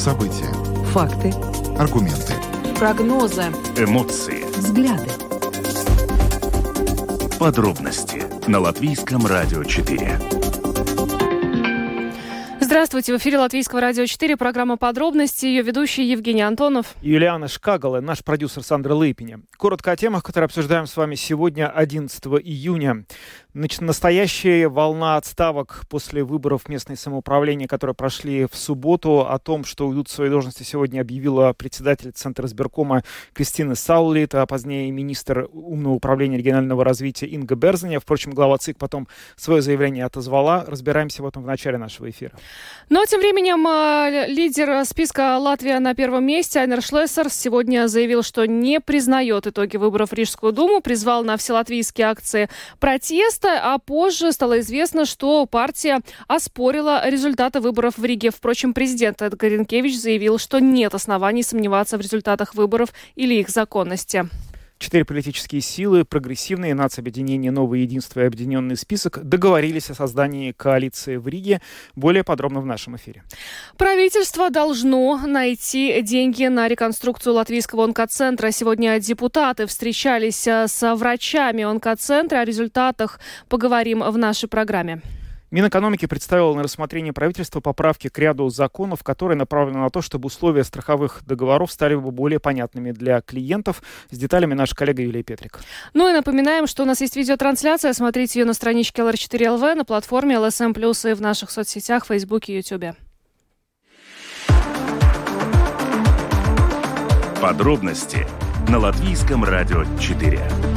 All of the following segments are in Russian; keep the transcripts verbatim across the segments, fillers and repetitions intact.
События. Факты. Аргументы. Прогнозы. Эмоции. Взгляды. Подробности на Латвийском радио четыре. Здравствуйте, в эфире Латвийского радио четыре, программа «Подробности», ее ведущий Евгений Антонов. Юлиана Шкагала, наш продюсер Сандра Лейпиня. Коротко о темах, которые обсуждаем с вами сегодня, одиннадцатого июня. Значит, настоящая волна отставок после выборов местное самоуправление, которые прошли в субботу. О том, что уйдут в свои должности, сегодня объявила председатель Центра избиркома Кристина Саулит, а позднее министр умного управления регионального развития Инга Берзеня. Впрочем, глава ЦИК потом свое заявление отозвала. Разбираемся в этом в начале нашего эфира. Ну а тем временем лидер списка «Латвия на первом месте» Айнер Шлессер сегодня заявил, что не признает итоги выборов в Рижскую думу, призвал на вселатвийские акции протеста, а позже стало известно, что партия оспорила результаты выборов в Риге. Впрочем, президент Эдгар Ринкевич заявил, что нет оснований сомневаться в результатах выборов или их законности. Четыре политические силы, прогрессивные, нацобъединение «Новое единство» и объединенный список договорились о создании коалиции в Риге. Более подробно в нашем эфире. Правительство должно найти деньги на реконструкцию латвийского онкоцентра. Сегодня депутаты встречались с врачами онкоцентра. О результатах поговорим в нашей программе. Минэкономики представило на рассмотрение правительства поправки к ряду законов, которые направлены на то, чтобы условия страховых договоров стали бы более понятными для клиентов. С деталями наш коллега Юлия Петрик. Ну и напоминаем, что у нас есть видеотрансляция. Смотрите ее на страничке эл эр четыре эл ви, на платформе эл эс эм плюс и в наших соцсетях, Фейсбуке и Ютубе. Подробности на Латвийском радио четыре.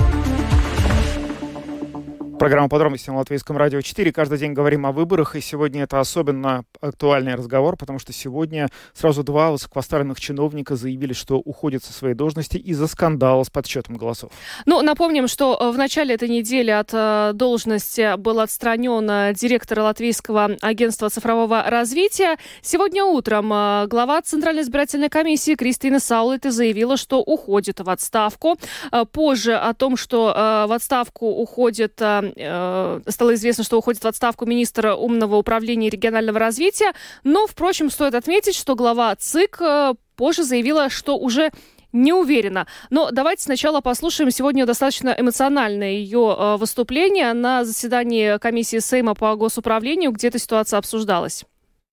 Программа «Подробности» на Латвийском радио четыре. Каждый день говорим о выборах, и сегодня это особенно актуальный разговор, потому что сегодня сразу два высокопоставленных чиновника заявили, что уходят со своей должности из-за скандала с подсчетом голосов. Ну, напомним, что в начале этой недели от э, должности был отстранен директор Латвийского агентства цифрового развития. Сегодня утром э, глава Центральной избирательной комиссии Кристина Саулит заявила, что уходит в отставку. Э, позже о том, что э, в отставку уходит... Э, стало известно, что уходит в отставку министр умного управления и регионального развития. Но, впрочем, стоит отметить, что глава ЦИК позже заявила, что уже не уверена. Но давайте сначала послушаем сегодня достаточно эмоциональное ее выступление на заседании комиссии Сейма по госуправлению, где эта ситуация обсуждалась.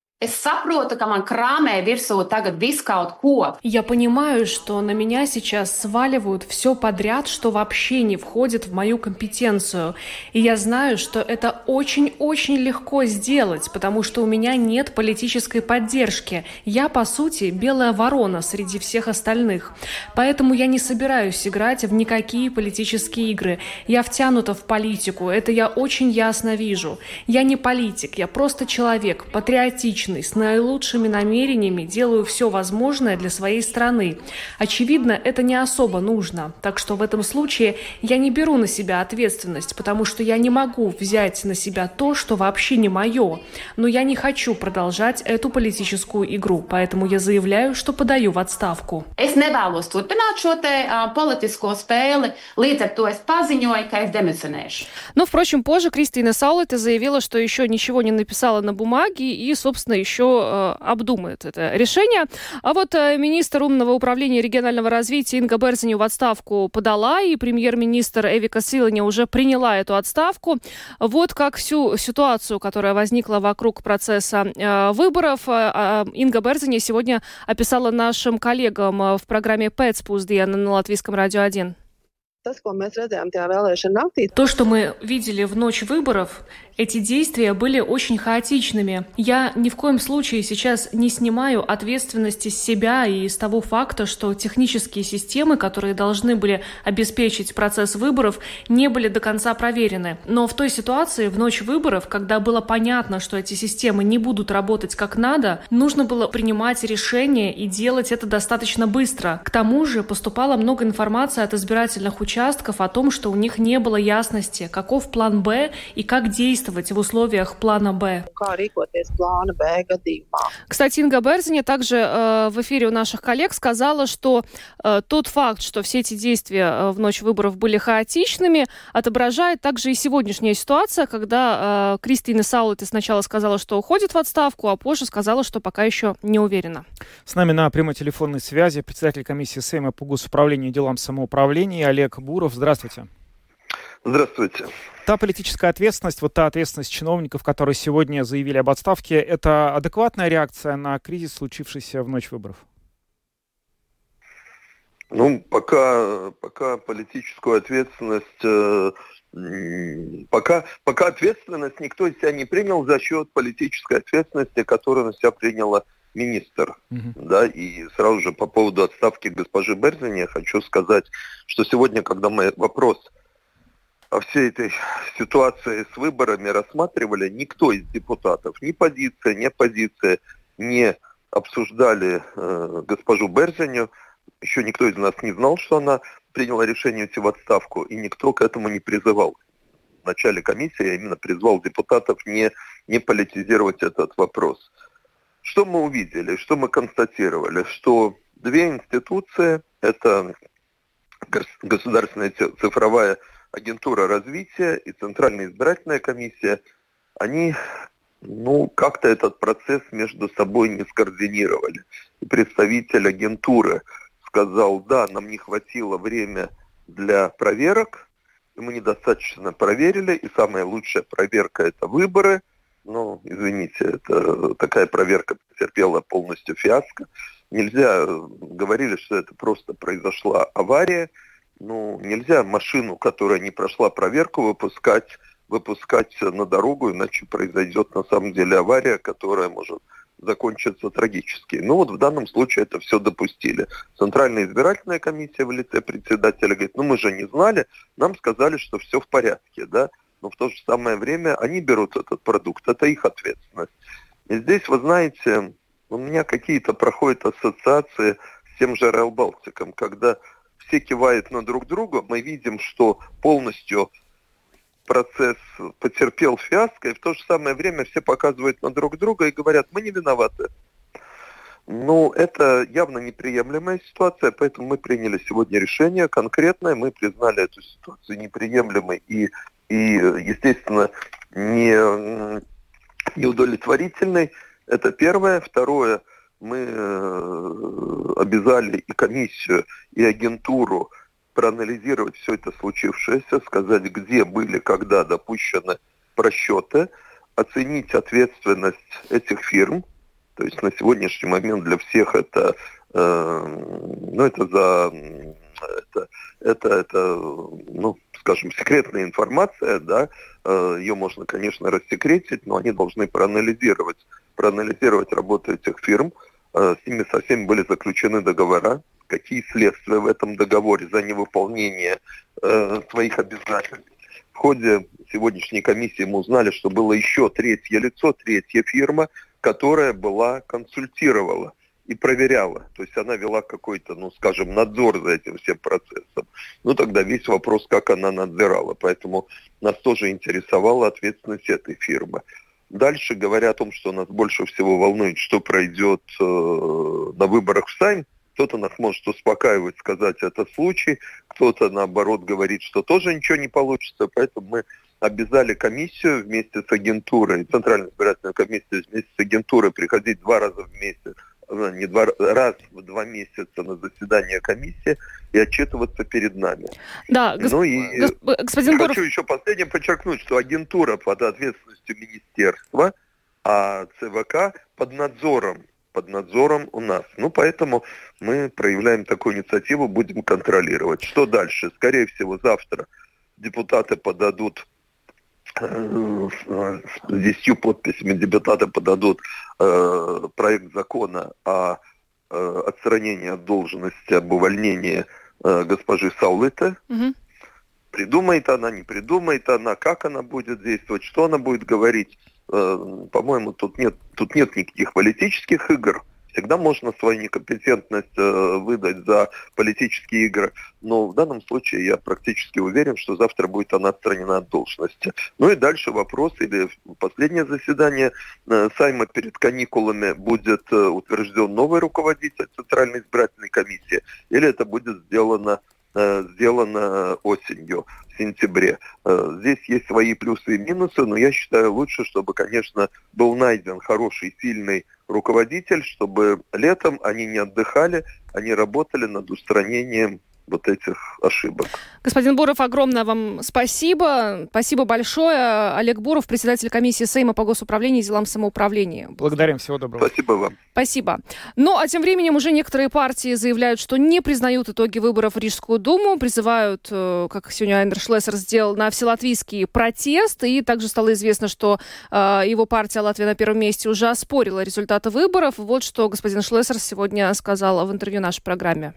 Я понимаю, что на меня сейчас сваливают все подряд, что вообще не входит в мою компетенцию. И я знаю, что это очень-очень легко сделать, потому что у меня нет политической поддержки. Я, по сути, белая ворона среди всех остальных. Поэтому я не собираюсь играть в никакие политические игры. Я втянута в политику, это я очень ясно вижу. Я не политик, я просто человек, патриотичный, с наилучшими намерениями, делаю все возможное для своей страны. Очевидно, это не особо нужно. Так что в этом случае я не беру на себя ответственность, потому что я не могу взять на себя то, что вообще не мое. Но я не хочу продолжать эту политическую игру, поэтому я заявляю, что подаю в отставку. Но, впрочем, позже Кристина Саулит заявила, что еще ничего не написала на бумаге и, собственно, еще э, обдумает это решение. А вот э, министр умного управления регионального развития Инга Берзеня в отставку подала, и премьер-министр Эвика Силаня уже приняла эту отставку. Вот как всю ситуацию, которая возникла вокруг процесса э, выборов, э, Инга Берзеня сегодня описала нашим коллегам в программе «Пēcpusdiena» на Латвийском радио один. То, что мы видели в ночь выборов, эти действия были очень хаотичными. Я ни в коем случае сейчас не снимаю ответственности с себя и с того факта, что технические системы, которые должны были обеспечить процесс выборов, не были до конца проверены. Но в той ситуации, в ночь выборов, когда было понятно, что эти системы не будут работать как надо, нужно было принимать решения и делать это достаточно быстро. К тому же поступало много информации от избирательных участников, участков о том, что у них не было ясности, каков план «Б» и как действовать в условиях плана «Б». Кстати, Инга Берзиня также э, в эфире у наших коллег сказала, что э, тот факт, что все эти действия э, в ночь выборов были хаотичными, отображает также и сегодняшняя ситуация, когда э, Кристина Саулете сначала сказала, что уходит в отставку, а позже сказала, что пока еще не уверена. С нами на прямой телефонной связи председатель комиссии Сейма по госуправлению и делам самоуправления Олег Буров. Здравствуйте. Здравствуйте. Та политическая ответственность, вот та ответственность чиновников, которые сегодня заявили об отставке, это адекватная реакция на кризис, случившийся в ночь выборов? Ну, пока, пока политическую ответственность, э, пока, пока ответственность никто из себя не принял за счет политической ответственности, которую на себя приняла министр. Uh-huh. Да, и сразу же по поводу отставки госпожи Берзини я хочу сказать, что сегодня, когда мы вопрос о всей этой ситуации с выборами рассматривали, никто из депутатов, ни позиция, ни оппозиция не обсуждали э, госпожу Берзиню. Еще никто из нас не знал, что она приняла решение уйти в отставку, и никто к этому не призывал. В начале комиссии я именно призвал депутатов не, не политизировать этот вопрос. Что мы увидели, что мы констатировали? Что две институции, это Государственная цифровая агентура развития и Центральная избирательная комиссия, они ну, как-то этот процесс между собой не скоординировали. И представитель агентуры сказал, да, нам не хватило времени для проверок, и мы недостаточно проверили, и самая лучшая проверка – это выборы. Ну, извините, это, такая проверка потерпела полностью фиаско. Нельзя, говорили, что это просто произошла авария. Ну, нельзя машину, которая не прошла проверку, выпускать, выпускать на дорогу, иначе произойдет на самом деле авария, которая может закончиться трагически. Ну вот в данном случае это все допустили. Центральная избирательная комиссия в лице председателя говорит, ну мы же не знали, нам сказали, что все в порядке, да. Но в то же самое время они берут этот продукт, это их ответственность. И здесь, вы знаете, у меня какие-то проходят ассоциации с тем же Rail Baltic, когда все кивают на друг друга, мы видим, что полностью процесс потерпел фиаско, и в то же самое время все показывают на друг друга и говорят, мы не виноваты. Ну, это явно неприемлемая ситуация, поэтому мы приняли сегодня решение конкретное, мы признали эту ситуацию неприемлемой и, и естественно, не, неудовлетворительной. Это первое. Второе, мы обязали и комиссию, и агентуру проанализировать все это случившееся, сказать, где были, когда допущены просчеты, оценить ответственность этих фирм. То есть на сегодняшний момент для всех это, э, ну, это за, это, это, это, ну, скажем, секретная информация, да, э, ее можно, конечно, рассекретить, но они должны проанализировать, проанализировать работу этих фирм. Э, с ними со всеми были заключены договора, какие следствия в этом договоре за невыполнение э, своих обязательств. В ходе сегодняшней комиссии мы узнали, что было еще третье лицо, третья фирма, которая была, консультировала и проверяла. То есть она вела какой-то, ну, скажем, надзор за этим всем процессом. Ну, тогда весь вопрос, как она надзирала. Поэтому нас тоже интересовала ответственность этой фирмы. Дальше, говоря о том, что нас больше всего волнует, что пройдет э, на выборах в Сайм, кто-то нас может успокаивать, сказать, это случай, кто-то, наоборот, говорит, что тоже ничего не получится. Поэтому мы обязали комиссию вместе с агентурой, Центральную избирательную комиссию вместе с агентурой приходить два раза в месяц, не два, раз в два месяца на заседание комиссии и отчитываться перед нами. Да, госп... ну и госп... господин Буров... Хочу еще последнее подчеркнуть, что агентура под ответственностью министерства, а ЦВК под надзором. под надзором у нас. Ну, поэтому мы проявляем такую инициативу, будем контролировать. Что дальше? Скорее всего, завтра депутаты подадут с десятью подписями депутаты подадут э, проект закона о э, отстранении от должности, об увольнении э, госпожи Саулете. Угу. Придумает она, не придумает она, как она будет действовать, что она будет говорить. Э, по-моему, тут нет, тут нет никаких политических игр. Всегда можно свою некомпетентность э, выдать за политические игры, но в данном случае я практически уверен, что завтра будет она отстранена от должности. Ну и дальше вопрос, или последнее заседание э, Сайма перед каникулами будет э, утвержден новый руководитель Центральной избирательной комиссии, или это будет сделано сделано осенью, в сентябре. Здесь есть свои плюсы и минусы, но я считаю лучше, чтобы, конечно, был найден хороший, сильный руководитель, чтобы летом они не отдыхали, они работали над устранением вот этих ошибок. Господин Буров, огромное вам спасибо. Спасибо большое. Олег Буров, председатель комиссии Сейма по госуправлению и делам самоуправления. Благодарим. Всего доброго. Спасибо вам. Спасибо. Ну, а тем временем уже некоторые партии заявляют, что не признают итоги выборов в Рижскую думу, призывают, как сегодня Айнер Шлессер сделал, на вселатвийский протест. И также стало известно, что э, его партия «Латвия на первом месте» уже оспорила результаты выборов. Вот что господин Шлессер сегодня сказал в интервью нашей программе.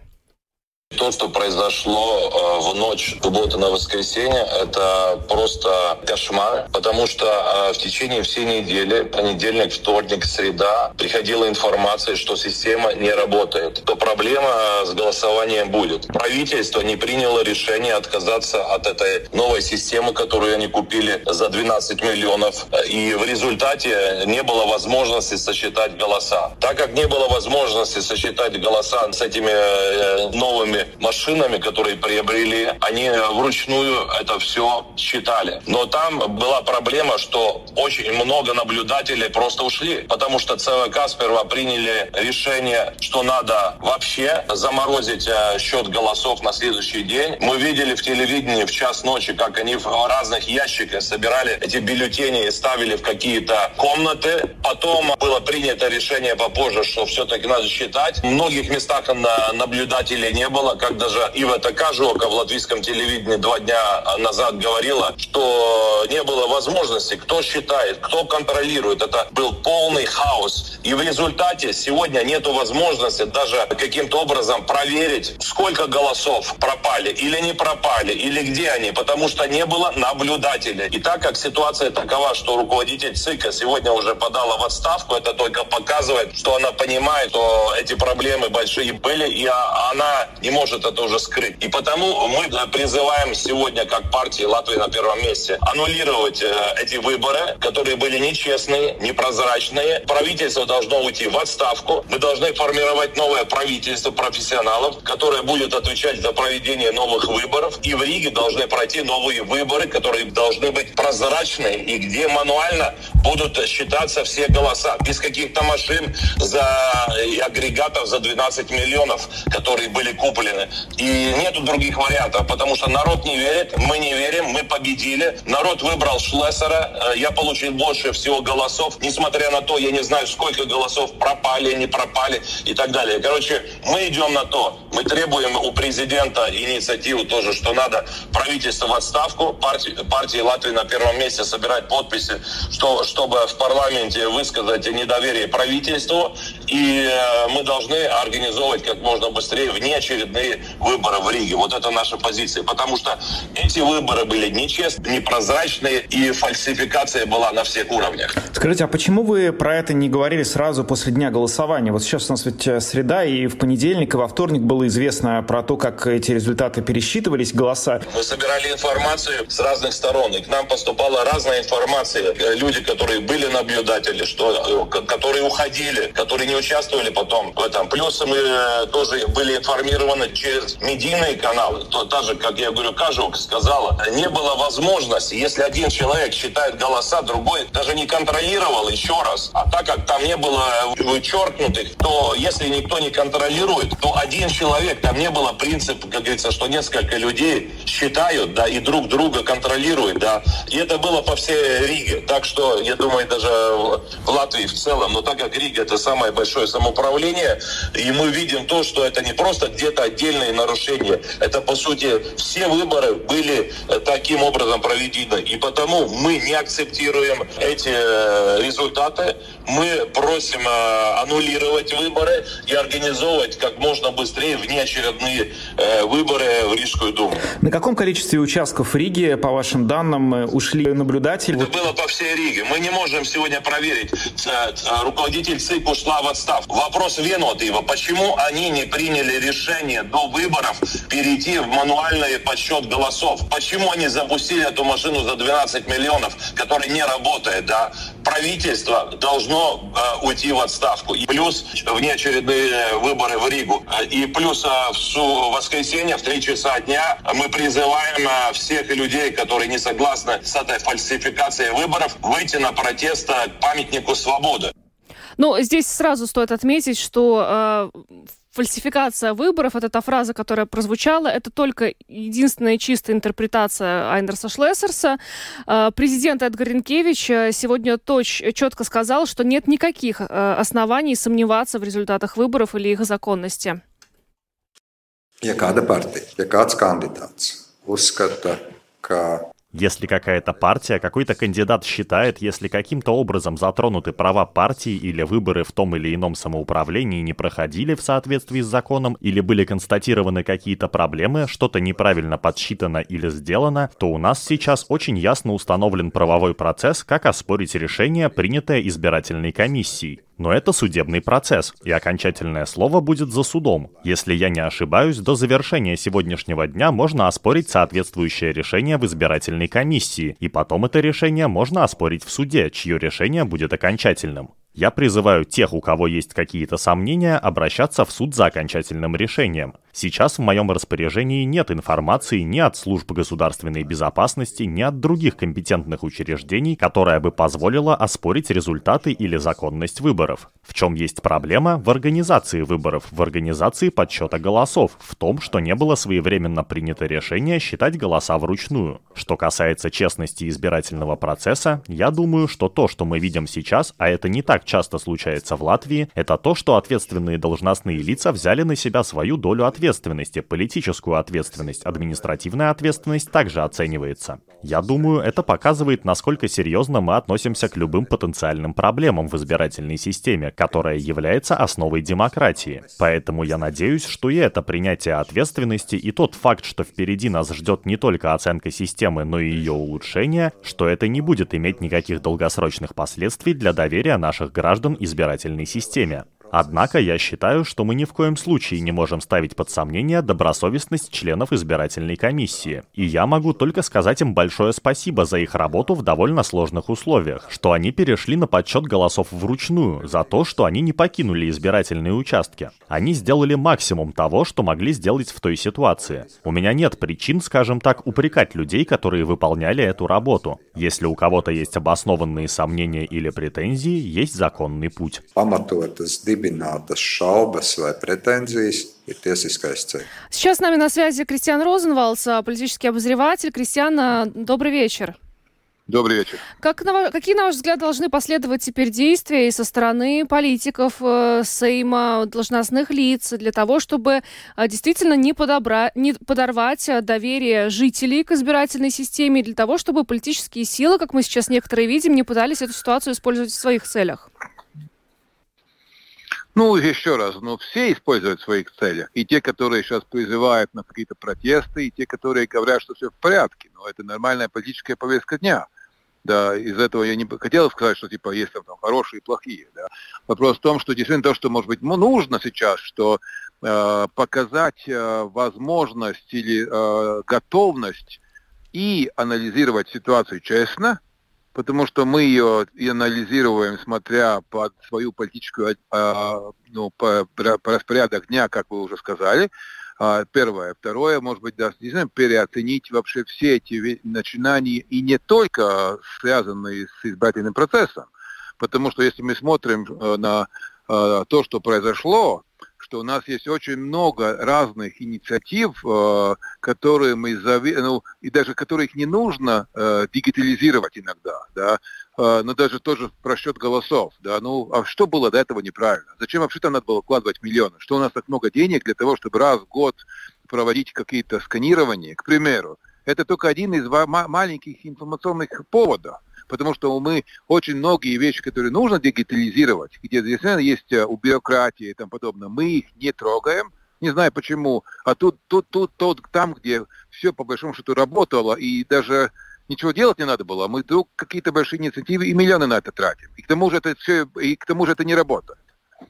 То, что произошло э, в ночь субботы на воскресенье, это просто кошмар, потому что э, в течение всей недели, понедельник, вторник, среда, приходила информация, что система не работает. То проблема с голосованием будет. Правительство не приняло решение отказаться от этой новой системы, которую они купили за двенадцать миллионов, и в результате не было возможности сосчитать голоса. Так как не было возможности сосчитать голоса с этими э, новыми машинами, которые приобрели, они вручную это все считали. Но там была проблема, что очень много наблюдателей просто ушли, потому что ЦВК сперва приняли решение, что надо вообще заморозить счет голосов на следующий день. Мы видели в телевидении в час ночи, как они в разных ящиках собирали эти бюллетени и ставили в какие-то комнаты. Потом было принято решение попозже, что все-таки надо считать. В многих местах наблюдателей не было, как даже Ивета Кажока в латвийском телевидении два дня назад говорила, что не было возможности, кто считает, кто контролирует. Это был полный хаос. И в результате сегодня нету возможности даже каким-то образом проверить, сколько голосов пропали или не пропали, или где они, потому что не было наблюдателей. И так как ситуация такова, что руководитель ЦИКа сегодня уже подала в отставку, это только показывает, что она понимает, что эти проблемы большие были, и она не может это уже скрыть. И потому мы призываем сегодня, как партия «Латвия на первом месте», аннулировать э, эти выборы, которые были нечестные, непрозрачные. Правительство должно уйти в отставку. Мы должны формировать новое правительство профессионалов, которое будет отвечать за проведение новых выборов. И в Риге должны пройти новые выборы, которые должны быть прозрачные и где мануально будут считаться все голоса. Без каких-то машин за и агрегатов за двенадцать миллионов, которые были куплены. И нету других вариантов, потому что народ не верит, мы не верим, мы победили. Народ выбрал Шлессера, я получил больше всего голосов. Несмотря на то, я не знаю, сколько голосов пропали, не пропали и так далее. Короче, мы идем на то. Мы требуем у президента инициативу тоже, что надо правительство в отставку, партии, партии Латвии на первом месте собирать подписи, что, чтобы в парламенте высказать недоверие правительству. И мы должны организовывать как можно быстрее внеочередные выборы в Риге. Вот это наша позиция. Потому что эти выборы были нечестные, непрозрачные, и фальсификация была на всех уровнях. Скажите, а почему вы про это не говорили сразу после дня голосования? Вот сейчас у нас ведь среда, и в понедельник, и во вторник было известно про то, как эти результаты пересчитывались, голоса. Мы собирали информацию с разных сторон, и к нам поступала разная информация. Люди, которые были наблюдатели, что, которые уходили, которые не участвовали потом в этом. Плюс мы тоже были информированы через медийные каналы. То, та же, как я говорю, Кажук сказала, не было возможности, если один человек считает голоса, другой даже не контролировал еще раз. А так как там не было вычеркнутых, то если никто не контролирует, то один человек, там не было принципа, как говорится, что несколько людей считают, да, и друг друга контролируют, да. И это было по всей Риге. Так что, я думаю, даже в Латвии в целом, но так как Рига — это самое большое самоуправление, и мы видим то, что это не просто где-то отдельные нарушения, это, по сути, все выборы были таким образом проведены. И потому мы не акцептируем эти результаты. Мы просим аннулировать выборы и организовывать как можно быстрее внеочередные выборы в Рижскую думу. На каком количестве участков в Риге, по вашим данным, ушли наблюдатели? Это было по всей Риге. Мы не можем сегодня проверить. Руководитель ЦИК ушла в отставку. Вопрос Венуатова, почему они не приняли решение до выборов перейти в мануальный подсчет голосов? Почему они запустили эту машину за двенадцать миллионов, которая не работает, да? Правительство должно э, уйти в отставку. И плюс внеочередные выборы в Ригу. И плюс э, в су- воскресенье в три часа дня мы призываем э, всех людей, которые не согласны с этой фальсификацией выборов, выйти на протест к памятнику свободы. Ну, здесь сразу стоит отметить, что э, фальсификация выборов, это та фраза, которая прозвучала, это только единственная чистая интерпретация Айнерса Шлессерса. Э, президент Эдгар Ринкевич сегодня точ, четко сказал, что нет никаких э, оснований сомневаться в результатах выборов или их законности. Ja kāda partija, ja kāds kandidāts uzskata, ka Если какая-то партия, какой-то кандидат считает, если каким-то образом затронуты права партии или выборы в том или ином самоуправлении не проходили в соответствии с законом или были констатированы какие-то проблемы, что-то неправильно подсчитано или сделано, то у нас сейчас очень ясно установлен правовой процесс, как оспорить решение, принятое избирательной комиссией. Но это судебный процесс, и окончательное слово будет за судом. Если я не ошибаюсь, до завершения сегодняшнего дня можно оспорить соответствующее решение в избирательной комиссии, и потом это решение можно оспорить в суде, чье решение будет окончательным. Я призываю тех, у кого есть какие-то сомнения, обращаться в суд за окончательным решением. Сейчас в моем распоряжении нет информации ни от служб государственной безопасности, ни от других компетентных учреждений, которая бы позволила оспорить результаты или законность выборов. В чем есть проблема? В организации выборов, в организации подсчета голосов, в том, что не было своевременно принято решение считать голоса вручную. Что касается честности избирательного процесса, я думаю, что то, что мы видим сейчас, а это не так часто случается в Латвии, это то, что ответственные должностные лица взяли на себя свою долю ответственности, политическую ответственность, административная ответственность также оценивается. Я думаю, это показывает, насколько серьезно мы относимся к любым потенциальным проблемам в избирательной системе, которая является основой демократии. Поэтому я надеюсь, что и это принятие ответственности, и тот факт, что впереди нас ждет не только оценка системы, но и ее улучшение, что это не будет иметь никаких долгосрочных последствий для доверия наших граждан избирательной системе. Однако я считаю, что мы ни в коем случае не можем ставить под сомнение добросовестность членов избирательной комиссии. И я могу только сказать им большое спасибо за их работу в довольно сложных условиях, что они перешли на подсчет голосов вручную, за то, что они не покинули избирательные участки. Они сделали максимум того, что могли сделать в той ситуации. У меня нет причин, скажем так, упрекать людей, которые выполняли эту работу. Если у кого-то есть обоснованные сомнения или претензии, есть законный путь. Сейчас с нами на связи Кристиан Розенвалдс, политический обозреватель. Кристиан, добрый вечер. Добрый вечер. Как, на, какие, на ваш взгляд, должны последовать теперь действия и со стороны политиков, э, Сейма, должностных лиц для того, чтобы э, действительно не, подобра... не подорвать доверие жителей к избирательной системе, для того, чтобы политические силы, как мы сейчас некоторые видим, не пытались эту ситуацию использовать в своих целях? Ну, еще раз, ну, все используют в своих целях. И те, которые сейчас призывают на какие-то протесты, и те, которые говорят, что все в порядке. Но это нормальная политическая повестка дня. Да, из этого я не хотел сказать, что типа есть там, там хорошие и плохие. Да. Вопрос в том, что действительно то, что может быть нужно сейчас, что э, показать э, возможность или э, готовность и анализировать ситуацию честно, потому что мы ее и анализируем, смотря под свою политическую, э, ну, по, по распорядок дня, как вы уже сказали. Первое. Второе, может быть, да, действительно переоценить вообще все эти начинания, и не только связанные с избирательным процессом. Потому что если мы смотрим на то, что произошло, что у нас есть очень много разных инициатив, которые мы зави... ну, и даже которых не нужно дигитализировать иногда, да, но даже тоже просчет голосов, да, ну, а что было до этого неправильно? Зачем вообще там надо было вкладывать миллионы? Что у нас так много денег для того, чтобы раз в год проводить какие-то сканирования, к примеру? Это только один из маленьких информационных поводов. Потому что мы очень многие вещи, которые нужно дигитализировать, где действительно есть у бюрократии и тому подобное, мы их не трогаем, не знаю почему, а тут, тут, тут, тут, там, где все по большому счету работало, и даже ничего делать не надо было, мы вдруг какие-то большие инициативы и миллионы на это тратим. И к тому же это все, и к тому же это не работает.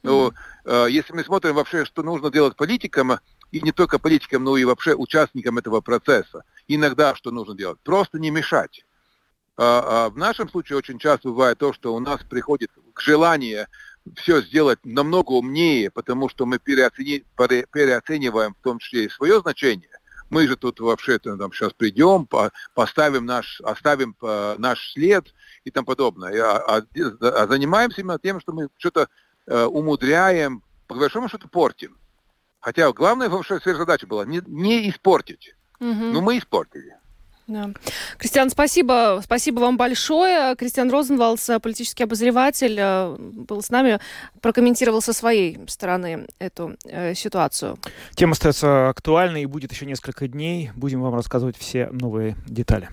Но э, если мы смотрим вообще, что нужно делать политикам, и не только политикам, но и вообще участникам этого процесса, иногда что нужно делать? Просто не мешать. А, а в нашем случае очень часто бывает то, что у нас приходит к желанию все сделать намного умнее, потому что мы переоцени... переоцениваем в том числе и свое значение. Мы же тут вообще-то там сейчас придем, поставим наш, оставим наш след и тому подобное. А, а занимаемся именно тем, что мы что-то э, умудряем, по большому счету портим. Хотя главная вообще задача была не, не испортить. Угу. Но мы испортили. Да. Кристиан, спасибо. Спасибо вам большое. Кристиан Розенвалдс, политический обозреватель, был с нами, прокомментировал со своей стороны эту э, ситуацию. Тема остается актуальной и будет еще несколько дней. Будем вам рассказывать все новые детали.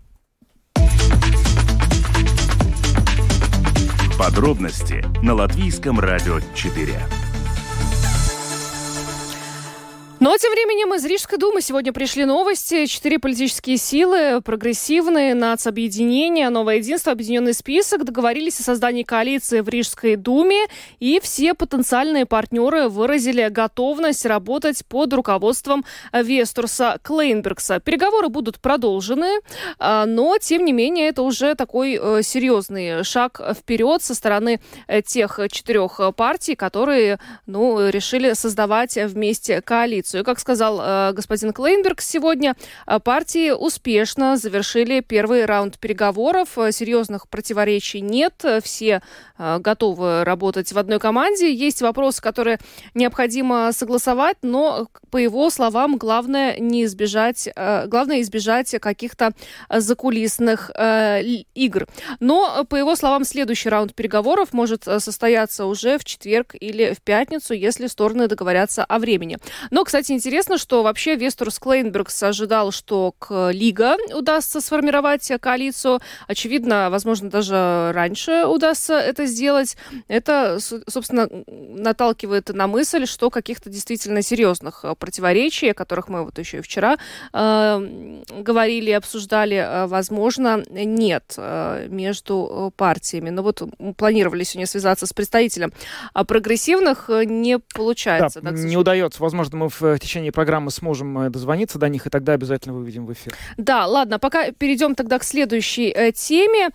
Подробности на Латвийском радио четыре. Но тем временем из Рижской думы сегодня пришли новости. Четыре политические силы, прогрессивные, нацобъединения, Новое единство, Объединенный список договорились о создании коалиции в Рижской думе, и все потенциальные партнеры выразили готовность работать под руководством Вестурса Клейнбергса. Переговоры будут продолжены, но тем не менее это уже такой серьезный шаг вперед со стороны тех четырех партий, которые, ну, решили создавать вместе коалицию. И, как сказал э, господин Клейнберг сегодня, э, партии успешно завершили первый раунд переговоров. Серьезных противоречий нет. Все э, готовы работать в одной команде. Есть вопросы, которые необходимо согласовать, но, по его словам, главное не избежать, э, главное избежать каких-то закулисных э, игр. Но, по его словам, следующий раунд переговоров может состояться уже в четверг или в пятницу, если стороны договорятся о времени. Но, кстати, интересно, что вообще Вестурс Клейнбергс ожидал, что к Лига удастся сформировать коалицию. Очевидно, возможно, даже раньше удастся это сделать. Это, собственно, наталкивает на мысль, что каких-то действительно серьезных противоречий, о которых мы вот еще и вчера э, говорили, обсуждали, э, возможно, нет э, между партиями. Но вот планировали сегодня связаться с представителем прогрессивных, не получается. Да, так, не удается. Возможно, мы в В течение программы сможем дозвониться до них, и тогда обязательно выведем в эфир. Да, ладно, пока перейдем тогда к следующей э, теме.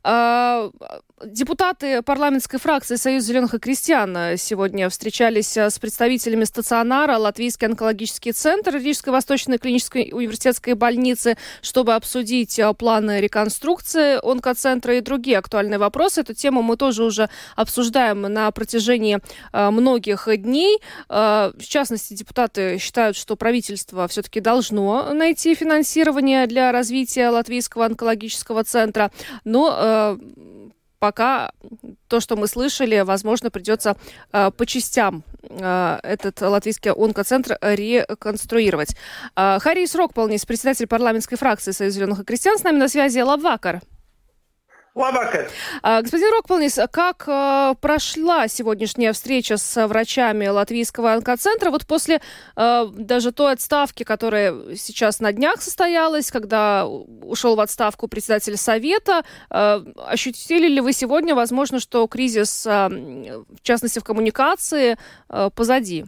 Э, депутаты парламентской фракции «Союз зеленых и крестьян» сегодня встречались с представителями стационара «Латвийский онкологический центр» Рижской Восточной клинической университетской больницы, чтобы обсудить планы реконструкции онкоцентра и другие актуальные вопросы. Эту тему мы тоже уже обсуждаем на протяжении э, многих дней. Э, в частности, депутаты считают, что правительство все-таки должно найти финансирование для развития Латвийского онкологического центра. Но э, пока то, что мы слышали, возможно, придется э, по частям э, этот Латвийский онкоцентр реконструировать. Э, Харис Рокполнис, председатель парламентской фракции «Союз зеленых и крестьян», с нами на связи. Лабвакар. Господин Рокполнис, как э, прошла сегодняшняя встреча с врачами Латвийского онкоцентра? Вот после э, даже той отставки, которая сейчас на днях состоялась, когда ушел в отставку председатель совета, э, ощутили ли вы сегодня, возможно, что кризис, э, в частности, в коммуникации, э, позади?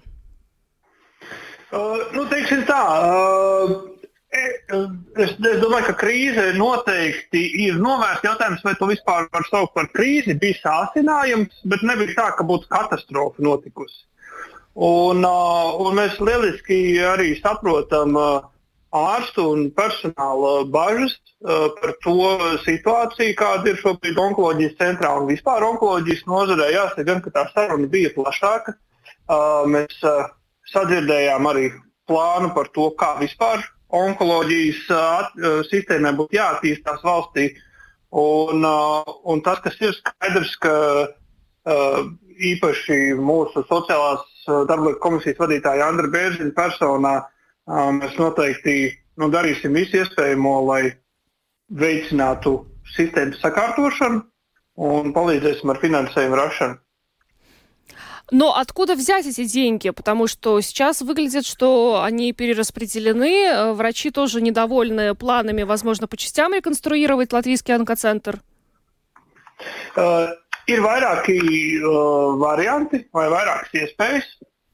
Uh, nu, teiksim tā, uh... Es, es domāju, ka krīze noteikti ir novērsta. Jautājums, vai to vispār var saukt par krīzi, bija sācinājums, bet nebija tā, ka būtu katastrofa notikusi. Un, uh, un mēs lieliski arī saprotam uh, ārstu un personāla bažas uh, par to situāciju, kāda ir šobrīd onkoloģijas centrā un vispār onkoloģijas nozarē. Jāsaka gan, ka tā saruna bija plašāka. Uh, mēs uh, sadzirdējām arī plānu par to, kā vispār onkoloģijas at, sistēmai būtu jāattīstās valstī. Un, un tas, kas ir skaidrs, ka īpaši mūsu sociālās darblietu komisijas vadītāja Andra Bērziņa personā mēs noteikti nu, darīsim visu iespējamo, lai veicinātu sistēmas sakārtošanu un palīdzēsim ar finansējumu rašanu. Но откуда взять эти деньги? Потому что сейчас выглядит, что они перераспределены. Врачи тоже недовольны планами, возможно, по частям реконструировать Латвийский онкоцентр. Uh, Ir vairāki uh, varianti vai vairākas iespējas.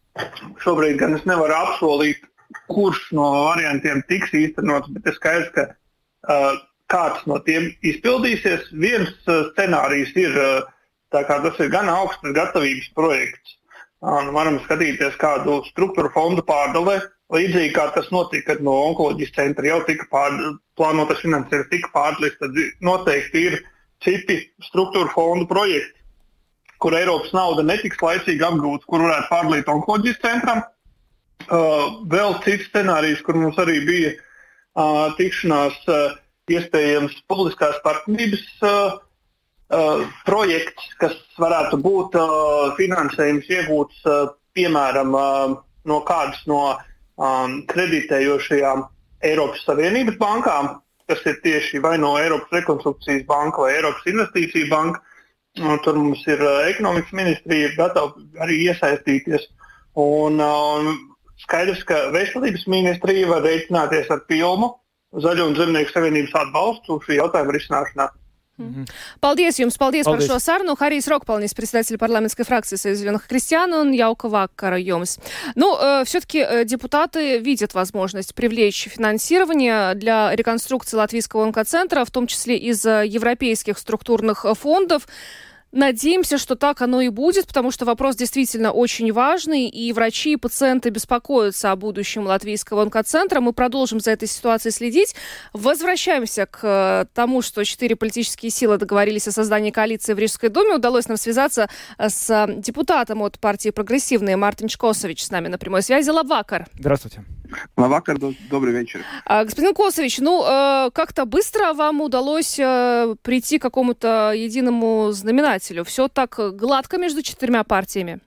Šobrīd gan es nevaru apsolīt, kurš no variantiem tiks īstenots, bet es skaidrs, ka uh, kāds no tiem izpildīsies. Viens uh, scenārijs ir, uh, tā kā tas ir gan augstas gatavības projekts. Uh, varam skatīties kādu struktūru fondu pārdalē, līdzīgi kā tas notika, kad no onkoloģijas centra jau tika pār, plānotas finansējums, tika pārdalīts, tad noteikti ir citi struktūru fondu projekti, kur Eiropas nauda netiks laicīgi apgūta, kur varētu pārdalīt onkoloģijas centram. Uh, vēl cits scenārijs, kur mums arī bija uh, tikšanās uh, iespējams publiskās partnerības uh, uh, projekts, kas varētu būt uh, finansējums iegūts uh, piemēram uh, no kādas no um, kreditējošajām Eiropas Savienības bankām, kas ir tieši vai no Eiropas rekonstrukcijas banka vai Eiropas investīcija banka. Un tur mums ir uh, ekonomikas ministrija gatava arī iesaistīties. Un uh, skaidrs, ka veselības ministrija var rēķināties ar pilnu Zaļo un Zemnieku savienības atbalstu šī jautājuma risināšanā. Mm-hmm. Paldies jums, paldies, paldies par šo sarunu. Харис Рокпалнис, председатель парламентской фракции Союза зеленых крестьян, он Jauka vakara jums. Ну, э, все-таки э, депутаты видят возможность привлечь финансирование для реконструкции латвийского онкоцентра, в том числе из европейских структурных фондов. Надеемся, что так оно и будет, потому что вопрос действительно очень важный, и врачи и пациенты беспокоятся о будущем латвийского онкоцентра. Мы продолжим за этой ситуацией следить. Возвращаемся к тому, что четыре политические силы договорились о создании коалиции в Рижской думе. Удалось нам связаться с депутатом от партии «Прогрессивные» Мартинš Косович с нами на прямой связи. Лабвакар. Здравствуйте. Лабвакар, добрый вечер. Господин Косович, ну, как-то быстро вам удалось прийти к какому-то единому знаменателю. Все так гладко между четырьмя партиями?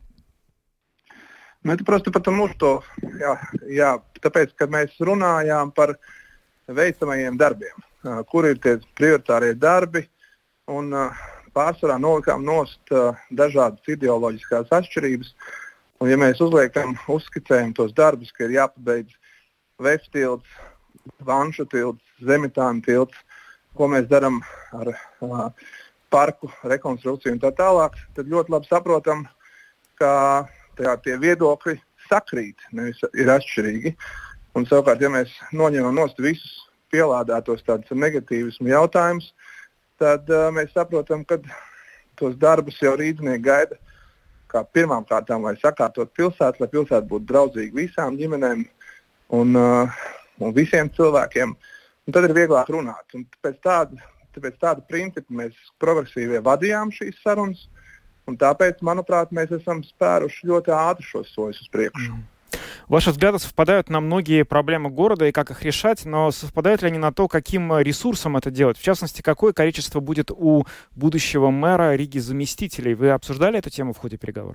Nu, это просто потому, что, jā, jā, tāpēc, kad mēs runājām par veicamajiem darbiem, kur ir tie prioritārie darbi, un pārsvarā nolikām nost dažādas ideoloģiskās atšķirības. Un, ja mēs uzliekam, uzskicējam tos darbus, ka ir jāpabeidz Vefs tilts, Vanšu tilts, Zemitāna tilts, ko mēs darām ar uh, parku rekonstrukciju un tā tālāk, tad ļoti labi saprotam, ka tajā, tie viedokļi sakrīt, nevis ir atšķirīgi. Un savukārt, ja mēs noņemam nost visus pielādētos tādus negatīvismu jautājumus, tad uh, mēs saprotam, ka tos darbus jau rīdznieki gaida kā pirmām kārtām, lai sakārtot pilsētu, lai pilsēta būtu draudzīga visām ģimenēm un, uh, un visiem cilvēkiem. Un tad ir vieglāk runāt. Un pēc tāda, pēc tāda principa mēs progresīvie vadījām šīs sarunas, un tāpēc, manuprāt, mēs esam spēruši ļoti ātri šos soļus uz priekšu. Mm. Ваши взгляды совпадают на многие проблемы города и как их решать, но совпадают ли они на то, каким ресурсом это делать? В частности, какое количество будет у будущего мэра Риги заместителей? Вы обсуждали эту тему в ходе переговоров?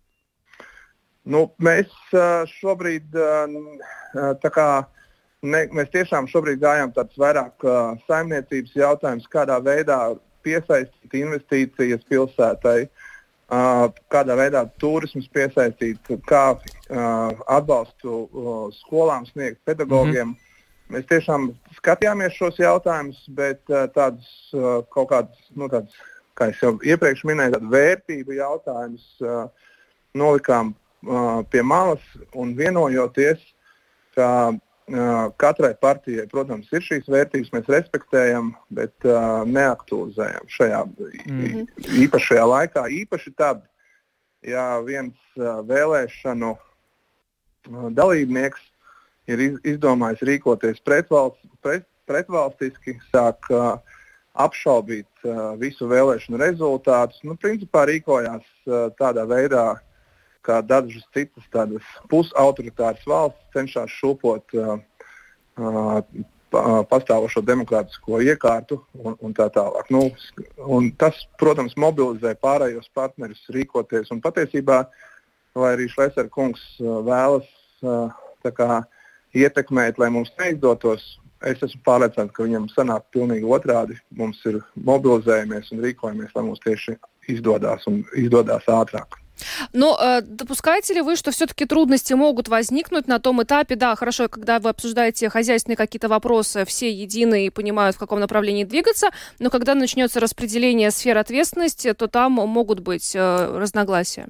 Nu, mēs šobrīd, tā kā, ne, mēs tiešām šobrīd gājām tāds vairāk saimniecības jautājums, kādā veidā piesaistīt investīcijas pilsētai, kādā veidā turismus piesaistīt, kā uh, atbalstu uh, skolām sniegt pedagogiem. Mm-hmm. Mēs tiešām skatījāmies šos jautājumus, bet uh, tādus uh, kaut kādus, nu, tādus, kā es jau iepriekš minēju, tādu vērtību jautājumus uh, nolikām uh, pie malas un vienojoties, ka uh, katrai partijai, protams, ir šīs vērtības, mēs respektējam, bet uh, neaktualizējam šajā mm-hmm. īpašajā laikā. Īpaši tad, ja viens uh, vēlēšanu uh, dalībnieks ir iz, izdomājis rīkoties pretvalst, pret, pretvalstiski, sāk uh, apšaubīt uh, visu vēlēšanu rezultātus, nu, principā rīkojās uh, tādā veidā, kā dažas citas tādas pusautoritāras valsts cenšas šūpot uh, uh, pastāvošo demokrātisko iekārtu un, un tā tālāk. Nu, un tas, protams, mobilizē pārējos partnerus rīkoties. Un patiesībā, lai arī Šlesera kungs uh, vēlas uh, tā kā ietekmēt, lai mums neizdotos, es esmu pārliecināts, ka viņam sanāk pilnīgi otrādi. Mums ir mobilizējamies un rīkojamies, lai mums tieši izdodās un izdodās ātrāk. Но э, допускаете ли вы, что все-таки трудности могут возникнуть на том этапе, да, хорошо, когда вы обсуждаете хозяйственные какие-то вопросы, все едины и понимают, в каком направлении двигаться, но когда начнется распределение сфер ответственности, то там могут быть э, разногласия?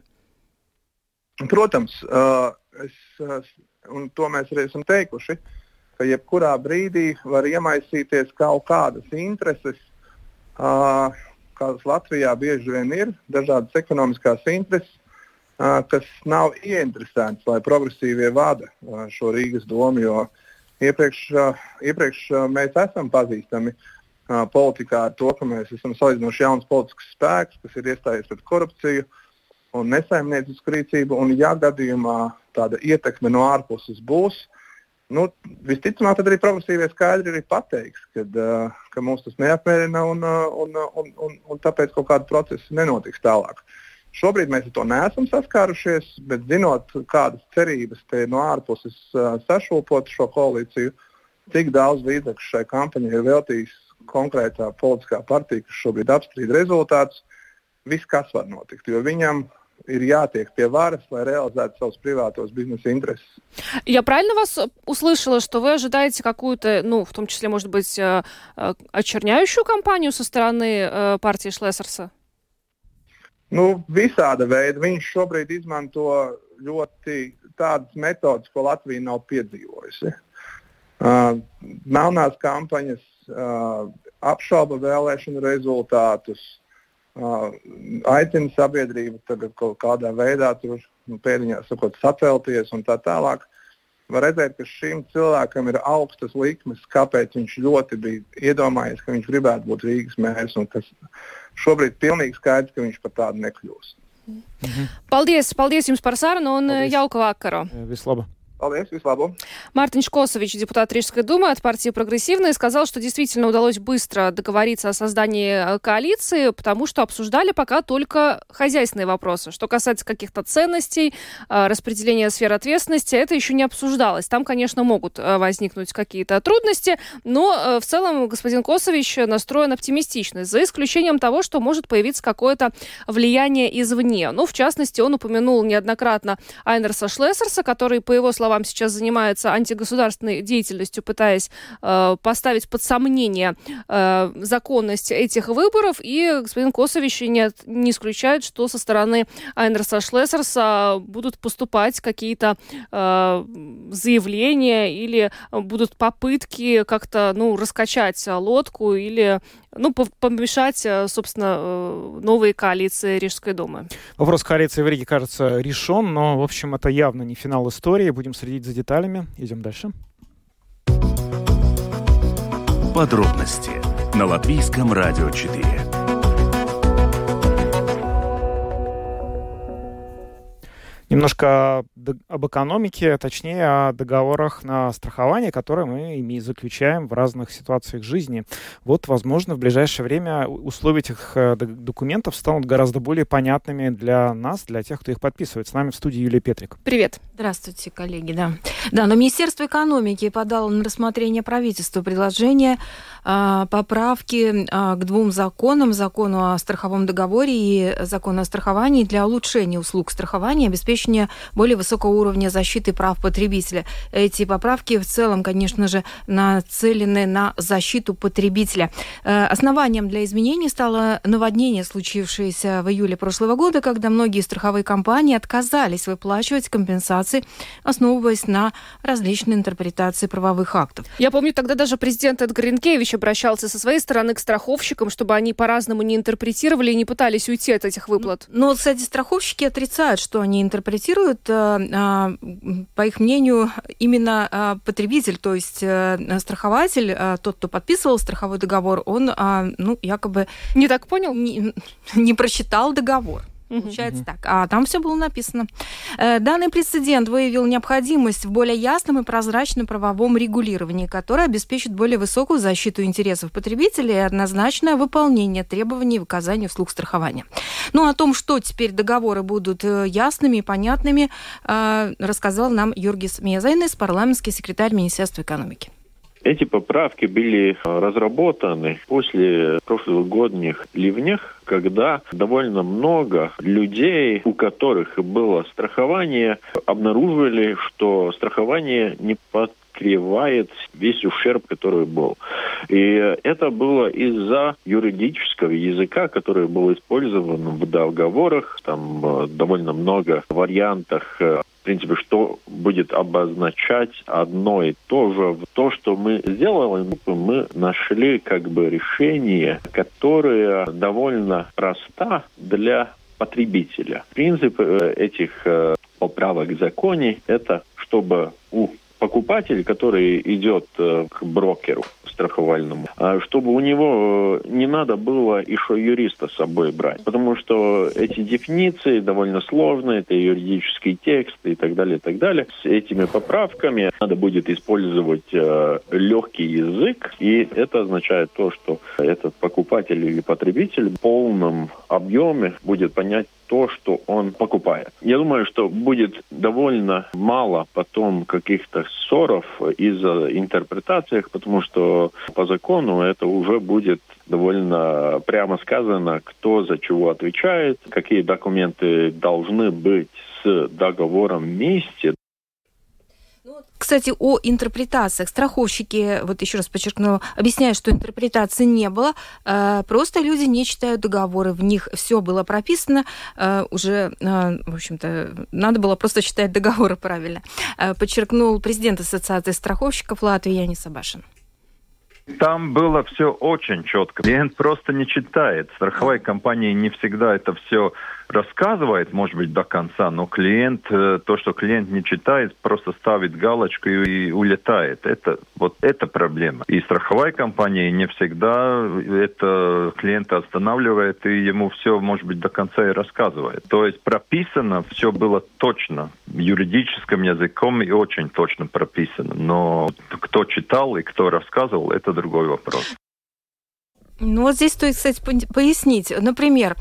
Protams, uh, es, uh, un to mēs arī esam teikuši, ka jebkurā brīdī var iemaisīties kaut kādas intereses, uh, kādas Latvijā bieži vien ir, dažādas ekonomiskās intereses, uh, kas nav ieinteresētas, lai progresīvie vada uh, šo Rīgas domu, jo iepriekš, uh, iepriekš uh, mēs esam pazīstami uh, politikā ar to, ka mēs esam salīdzinoši jauns politisks spēks, kas ir iestājies pret korupciju un nesaimniecisku rīcību, un ja gadījumā tāda ietekme no ārpuses būs, nu, visticamāk, tad arī progresīvie skaidri arī pateiks, kad, uh, ka mums tas neapmierina un, uh, un, un, un, un tāpēc kaut kāda procesa nenotiks tālāk. Šobrīd mēs ar to neesam saskārušies, bet zinot, kādas cerības te no ārpuses uh, sašūpot šo koalīciju, cik daudz līdzekļu šai kampaņai ir veltījis konkrētā politiskā partija, kas šobrīd apstrīd rezultātus, viss kas var notikt, jo viņam ir jātiek pie varas, lai реализовать savus приватных бизнес-интересов. Я правильно вас услышала, что вы ожидаете какую-то, ну, в том числе, может быть, очерняющую кампанию со стороны партии Шлессерса? Nu, visāda veida. Viņš šobrīd izmanto ļoti tādas metodas, ko Latvija nav piedzīvojusi. Uh, melnās kampaņas, uh, apšauba vēlēšanu rezultātus, Uh, aicina sabiedrību tagad kaut kādā veidā tur, nu, pēdiņā sakot, sacelties un tā tālāk. Var redzēt, ka šim cilvēkam ir augstas likmes, kāpēc viņš ļoti bija iedomājies, ka viņš gribētu būt Rīgas mērs, un kas šobrīd pilnīgi skaidrs, ka viņš par tādu nekļūs. Mm-hmm. Paldies, paldies jums par sarunu un paldies. Jauka vakaru. Vislabāk. Paldies, vislабо. Мартин Шкосович, депутат Рижской думы от партии «Прогрессивные», сказал, что действительно удалось быстро договориться о создании коалиции, потому что обсуждали пока только хозяйственные вопросы. Что касается каких-то ценностей, распределения сфер ответственности, это еще не обсуждалось. Там, конечно, могут возникнуть какие-то трудности, но в целом господин Косович настроен оптимистично, за исключением того, что может появиться какое-то влияние извне. Ну, в частности, он упомянул неоднократно Айнерса Шлессерса, который, по его словам, сейчас занимается антигосударственной деятельностью, пытаясь э, поставить под сомнение э, законность этих выборов. И господин Косович не, не исключает, что со стороны Айнерса Шлессерса будут поступать какие-то э, заявления или будут попытки как-то, ну, раскачать лодку или, ну, помешать, собственно, новой коалиции Рижской думы. Вопрос коалиции в Риге, кажется, решен, но, в общем, это явно не финал истории. Будем следить за деталями. Идем дальше. Подробности на Латвийском радио четыре. Немножко об экономике, точнее о договорах на страхование, которые мы заключаем в разных ситуациях жизни. Вот, возможно, в ближайшее время условия этих документов станут гораздо более понятными для нас, для тех, кто их подписывает. С нами в студии Юлия Петрик. Привет. Здравствуйте, коллеги. Да, да, но Министерство экономики подало на рассмотрение правительства предложение э, поправки э, к двум законам, закону о страховом договоре и закону о страховании для улучшения услуг страхования и обеспечения более высокого уровня защиты прав потребителя. Эти поправки в целом, конечно же, нацелены на защиту потребителя. Основанием для изменений стало наводнение, случившееся в июле прошлого года, когда многие страховые компании отказались выплачивать компенсации, основываясь на различной интерпретации правовых актов. Я помню, тогда даже президент Эдгар Ринкевич обращался со своей стороны к страховщикам, чтобы они по-разному не интерпретировали и не пытались уйти от этих выплат. Но, кстати, страховщики отрицают, что они интерпретируют. По их мнению, именно потребитель, то есть страхователь, тот, кто подписывал страховой договор, он, ну, якобы... Не так понял? Не, не прочитал договор. Получается uh-huh. так. А там все было написано. Данный прецедент выявил необходимость в более ясном и прозрачном правовом регулировании, которое обеспечит более высокую защиту интересов потребителей и однозначное выполнение требований в оказании услуг страхования. Ну, о том, что теперь договоры будут ясными и понятными, рассказал нам Юргис Миезайнес, парламентский секретарь Министерства экономики. Эти поправки были разработаны после прошлогодних ливней, когда довольно много людей, у которых было страхование, обнаружили, что страхование не покрывает весь ущерб, который был. И это было из-за юридического языка, который был использован в договорах. Там довольно много вариантов, в принципе, что будет обозначать одно и то же. То, что мы сделали, мы нашли как бы решение, которое довольно просто для потребителя. Принцип этих поправок в законе – это чтобы у покупателя, который идет к брокеру страховальному, чтобы у него не надо было еще юриста с собой брать. Потому что эти дефиниции довольно сложные, это юридический текст и так далее, и так далее. С этими поправками надо будет использовать э, легкий язык, и это означает то, что этот покупатель или потребитель в полном объеме будет понять то, что он покупает. Я думаю, что будет довольно мало потом каких-то ссоров из-за интерпретаций, потому что по закону это уже будет довольно прямо сказано, кто за чего отвечает, какие документы должны быть с договором вместе. Кстати, о интерпретациях. Страховщики, вот еще раз подчеркну, объясняют, что интерпретации не было. Просто люди не читают договоры. В них все было прописано. Уже, в общем-то, надо было просто читать договоры правильно. Подчеркнул президент Ассоциации страховщиков Латвии Янис Абашин. Там было все очень четко. Клиент просто не читает. Страховая компания не всегда это все рассказывает, может быть, до конца, но клиент, то, что клиент не читает, просто ставит галочку и, и улетает. Это, вот это проблема. И страховая компания не всегда это клиента останавливает и ему все, может быть, до конца и рассказывает. То есть прописано, все было точно, юридическим языком и очень точно прописано. Но кто читал и кто рассказывал, это другой вопрос. Ну, вот здесь стоит, кстати, пояснить. Например,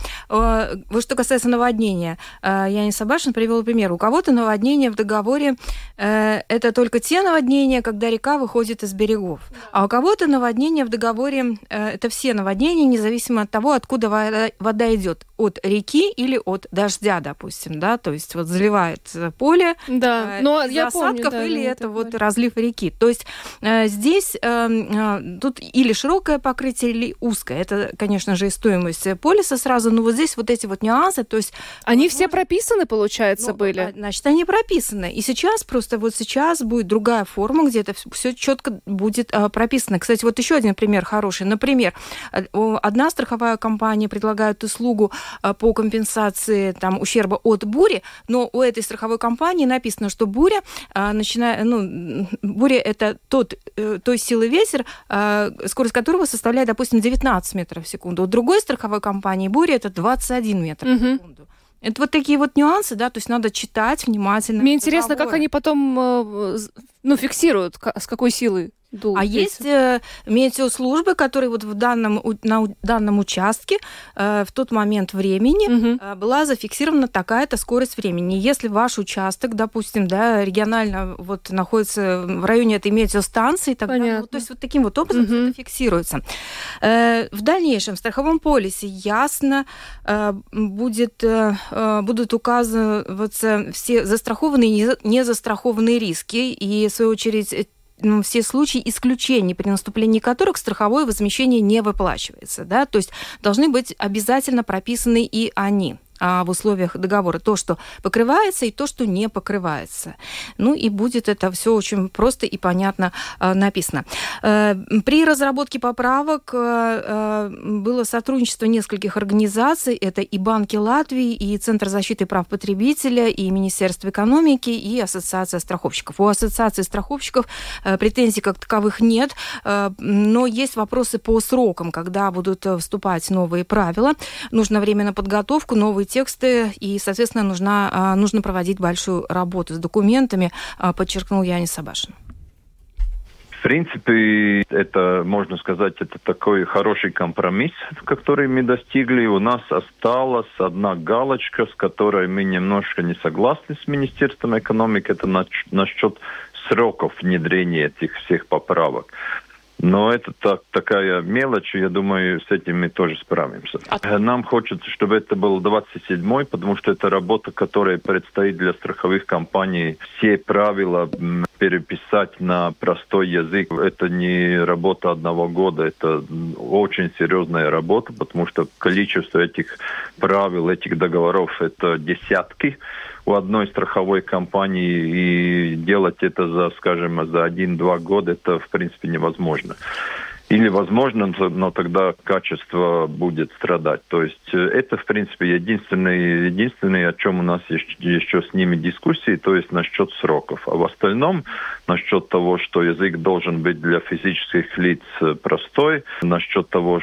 вот что касается наводнения. Янис Абашин привел пример. У кого-то наводнение в договоре – это только те наводнения, когда река выходит из берегов. А у кого-то наводнение в договоре – это все наводнения, независимо от того, откуда вода, вода идет. От реки или от дождя, допустим. Да? То есть вот заливает поле да, но из я осадков, помню, да, или это такое. Вот разлив реки. То есть здесь тут или широкое покрытие, или узкое. Это, конечно же, и стоимость полиса сразу, но вот здесь вот эти вот нюансы, то есть... Они возможно, все прописаны, получается, ну, были? Значит, они прописаны. И сейчас, просто вот сейчас будет другая форма, где это все четко будет а, прописано. Кстати, вот еще один пример хороший. Например, одна страховая компания предлагает услугу а, по компенсации там, ущерба от бури, но у этой страховой компании написано, что буря, а, начиная, ну, буря это тот, той силы ветер, а, скорость которого составляет, допустим, девятнадцать метров в секунду. У другой страховой компании буря это двадцать один метр в секунду. Это вот такие вот нюансы, да, то есть надо читать внимательно. Мне интересно, как они потом, ну, фиксируют, с какой силой дул. А есть э, метеослужбы, которые вот в данном, на данном участке э, в тот момент времени угу. э, была зафиксирована такая-то скорость времени. Если ваш участок, допустим, да, регионально вот находится в районе этой метеостанции, тогда, ну, то есть вот таким вот образом угу. это фиксируется. Э, в дальнейшем в страховом полисе ясно э, будет, э, будут указываться все застрахованные и незастрахованные риски, и, в свою очередь, все случаи исключений, при наступлении которых страховое возмещение не выплачивается. Да? То есть должны быть обязательно прописаны и они в условиях договора. То, что покрывается, и то, что не покрывается. Ну и будет это все очень просто и понятно написано. При разработке поправок было сотрудничество нескольких организаций. Это и Банки Латвии, и Центр защиты прав потребителя, и Министерство экономики, и Ассоциация страховщиков. У Ассоциации страховщиков претензий как таковых нет, но есть вопросы по срокам, когда будут вступать новые правила. Нужно время на подготовку, новые тексты, и, соответственно, нужно, нужно проводить большую работу с документами, подчеркнул Янис Абашин. В принципе, это, можно сказать, это такой хороший компромисс, который мы достигли. У нас осталась одна галочка, с которой мы немножко не согласны с Министерством экономики. Это насчет сроков внедрения этих всех поправок. Но это так, такая мелочь, я думаю, с этим мы тоже справимся. Нам хочется, чтобы это был двадцать седьмой, потому что это работа, которая предстоит для страховых компаний. Все правила переписать на простой язык. Это не работа одного года, это очень серьезная работа, потому что количество этих правил, этих договоров, это десятки у одной страховой компании, и делать это за, скажем, за один-два года, это, в принципе, невозможно. Или возможно, но тогда качество будет страдать. То есть это, в принципе, единственное, единственное, о чем у нас есть еще с ними дискуссии, то есть насчет сроков. А в остальном, насчет того, что язык должен быть для физических лиц простой, насчет того,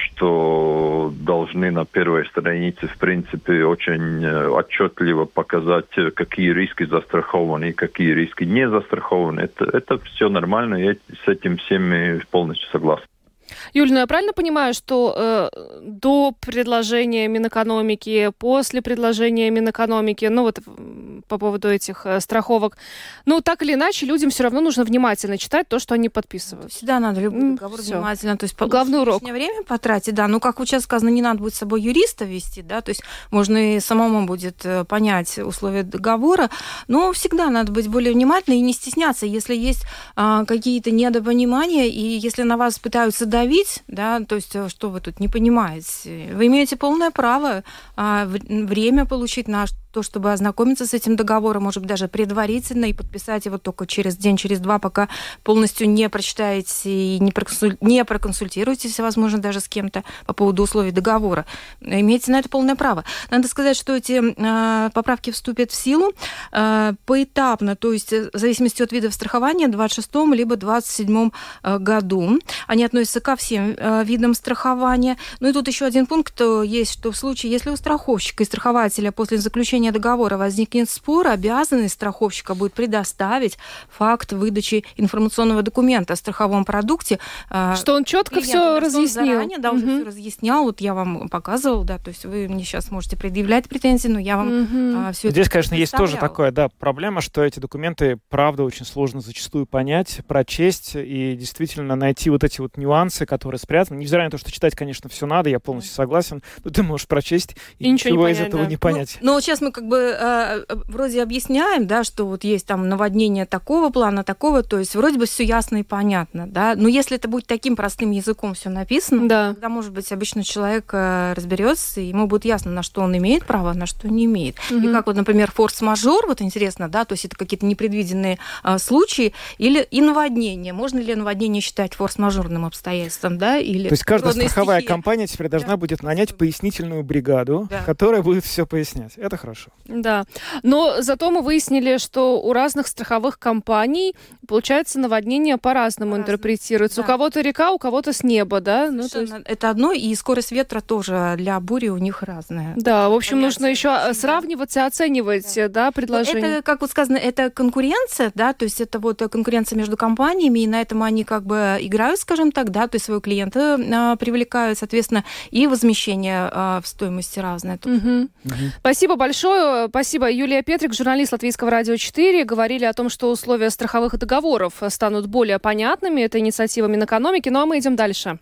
что должны на первой странице, в принципе, очень отчетливо показать, какие риски застрахованы и какие риски не застрахованы, это, это все нормально, и с этим всем мы полностью согласны. Юль, ну я правильно понимаю, что э, до предложения Минэкономики, после предложения Минэкономики, ну вот по поводу этих э, страховок, ну так или иначе людям все равно нужно внимательно читать то, что они подписывают. Всегда надо любой договор Всё. внимательно, то есть главный урок. Время потратить, да, ну как вот сейчас сказано, не надо будет с собой юриста вести, да, то есть можно и самому будет понять условия договора, но всегда надо быть более внимательным и не стесняться, если есть а, какие-то недопонимания, и если на вас пытаются давить, да, то есть что вы тут не понимаете, вы имеете полное право а, время получить на то, чтобы ознакомиться с этим договором, может быть, даже предварительно и подписать его только через день, через два, пока полностью не прочитаете и не, проконсуль... не проконсультируетесь, возможно, даже с кем-то по поводу условий договора. Имеете на это полное право. Надо сказать, что эти э, поправки вступят в силу э, поэтапно, то есть в зависимости от видов страхования, в двадцать шестом либо двадцать седьмом э, году. Они относятся ко всем э, видам страхования. Ну и тут еще один пункт есть, что в случае, если у страховщика и страхователя после заключения договора возникнет спор, обязанность страховщика будет предоставить факт выдачи информационного документа о страховом продукте. Что он четко все разъяснил. Заранее, да, уже угу. все разъяснял. Вот я вам показывал, да, то есть вы мне сейчас можете предъявлять претензии, но я вам угу. а, все Здесь, это конечно, есть тоже такое, да, проблема, что эти документы, правда, очень сложно зачастую понять, прочесть и действительно найти вот эти вот нюансы, которые спрятаны. Невзирая на то, что читать, конечно, все надо, я полностью согласен, но ты можешь прочесть и, и ничего, ничего из понять, этого да. не понять. Ну, но сейчас мы как бы э, вроде объясняем, да, что вот есть там наводнение такого плана, такого, то есть вроде бы все ясно и понятно, да, но если это будет таким простым языком все написано, да. тогда, может быть, обычный человек э, разберется, и ему будет ясно, на что он имеет право, на что не имеет. Угу. И как вот, например, форс-мажор, вот интересно, да, то есть это какие-то непредвиденные э, случаи, или и наводнение. Можно ли наводнение считать форс-мажорным обстоятельством, да, или... То есть каждая страховая стихия. компания теперь должна да. будет нанять пояснительную бригаду, да. которая будет все пояснять. Это хорошо. Да, но зато мы выяснили, что у разных страховых компаний, получается, наводнение по-разному по интерпретируется. Да. У кого-то река, у кого-то с неба, да? Ну, то есть... Это одно, и скорость ветра тоже для бури у них разная. Да, в общем, нужно еще да. сравнивать и оценивать, да, да предложения. Это, как вот сказано, это конкуренция, да, то есть это вот конкуренция между компаниями, и на этом они как бы играют, скажем так, да, то есть своего клиента а, привлекают, соответственно, и возмещение а, в стоимости разное. Угу. Угу. Спасибо большое. Спасибо. Юлия Петрик, журналист Латвийского радио четыре. Говорили о том, что условия страховых договоров станут более понятными. Это инициатива Минэкономики. Ну а мы идем дальше.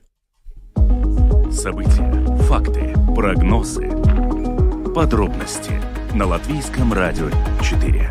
События, факты, прогнозы, подробности на Латвийском радио четыре.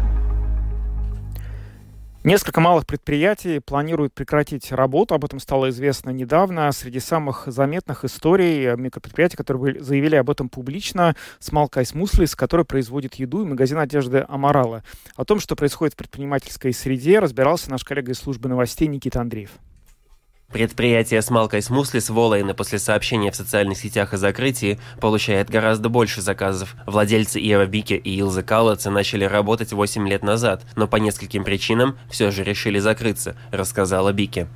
Несколько малых предприятий планируют прекратить работу. Об этом стало известно недавно. Среди самых заметных историй микропредприятий, которые заявили об этом публично, Смалкайс Муслис, который производит еду, и магазин одежды Амарала. О том, что происходит в предпринимательской среде, разбирался наш коллега из службы новостей Никита Андреев. Предприятие Смалкайс Муслис Волейна после сообщения в социальных сетях о закрытии получает гораздо больше заказов. Владельцы Иева Бике и Илзы Калаца начали работать восемь лет назад, но по нескольким причинам все же решили закрыться, рассказала Бике.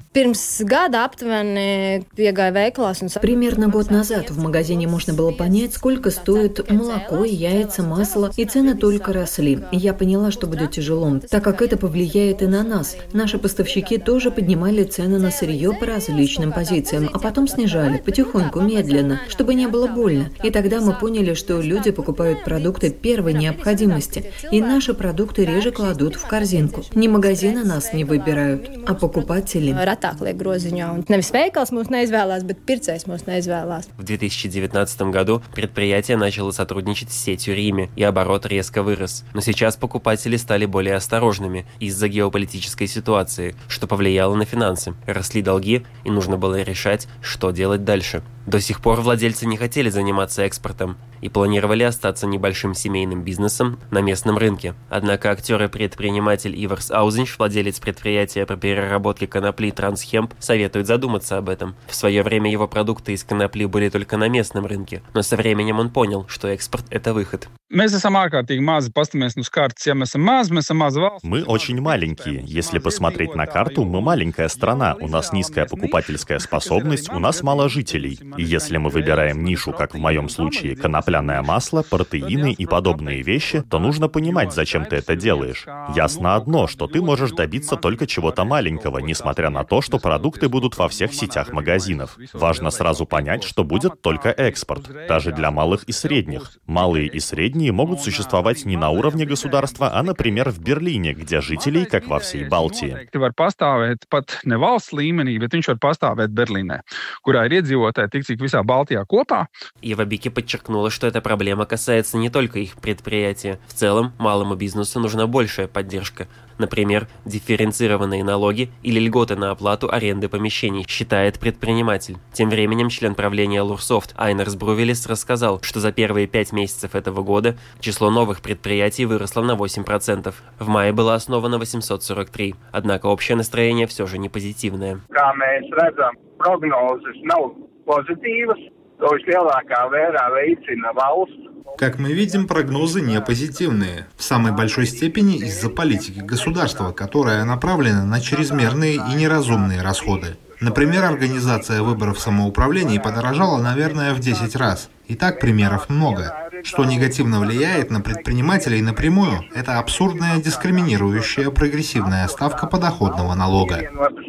Примерно год назад в магазине можно было понять, сколько стоит молоко, яйца, масло, и цены только росли. И я поняла, что будет тяжело, так как это повлияет и на нас. Наши поставщики тоже поднимали цены на сырье, по различным позициям, а потом снижали, потихоньку, медленно, чтобы не было больно. И тогда мы поняли, что люди покупают продукты первой необходимости, и наши продукты реже кладут в корзинку. Не магазины нас не выбирают, а покупатели. В две тысячи девятнадцатом году предприятие начало сотрудничать с сетью Риме, и оборот резко вырос. Но сейчас покупатели стали более осторожными из-за геополитической ситуации, что повлияло на финансы. Росли долги, и нужно было решать, что делать дальше. До сих пор владельцы не хотели заниматься экспортом и планировали остаться небольшим семейным бизнесом на местном рынке. Однако актер и предприниматель Иварс Аузинш, владелец предприятия по переработке конопли Трансхемп, советует задуматься об этом. В свое время его продукты из конопли были только на местном рынке, но со временем он понял, что экспорт – это выход. Мы очень маленькие. Если посмотреть на карту, мы маленькая страна, у нас низкая покупательская способность, у нас мало жителей. И если мы выбираем нишу, как в моем случае, конопляное масло, протеины и подобные вещи, то нужно понимать, зачем ты это делаешь. Ясно одно, что ты можешь добиться только чего-то маленького, несмотря на то, что продукты будут во всех сетях магазинов. Важно сразу понять, что будет только экспорт, даже для малых и средних. Малые и средние могут существовать не на уровне государства, а, например, в Берлине, где жителей, как во всей Балтии. Ева Бики подчеркнула, что эта проблема касается не только их предприятия. В целом, малому бизнесу нужна большая поддержка. Например, дифференцированные налоги или льготы на оплату аренды помещений, считает предприниматель. Тем временем член правления Лурсофт Айнерс Брувелис рассказал, что за первые пять месяцев этого года число новых предприятий выросло на восемь процентов. В мае было основано восемьсот сорок три. Однако общее настроение все же не позитивное. Как мы видим, прогнозы не позитивные. В самой большой степени из-за политики государства, которая направлена на чрезмерные и неразумные расходы. Например, организация выборов самоуправления подорожала, наверное, в десять раз. И так примеров много. Что негативно влияет на предпринимателей напрямую, это абсурдная дискриминирующая прогрессивная ставка подоходного налога.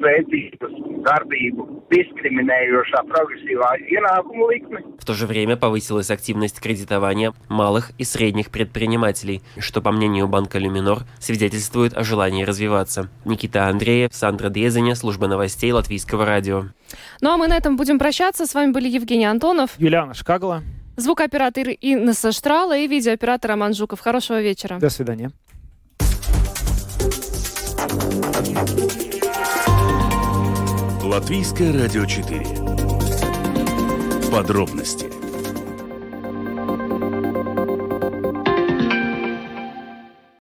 В то же время повысилась активность кредитования малых и средних предпринимателей, что, по мнению банка Люминор, свидетельствует о желании развиваться. Никита Андреев, Сандра Дезеня, служба новостей Латвийского радио. Ну а мы на этом будем прощаться. С вами были Евгений Антонов, Юлиана Шкагала, звукооператор Инна Саштрала и видеооператор Роман Жуков. Хорошего вечера. До свидания. Латвийское радио четыре. Подробности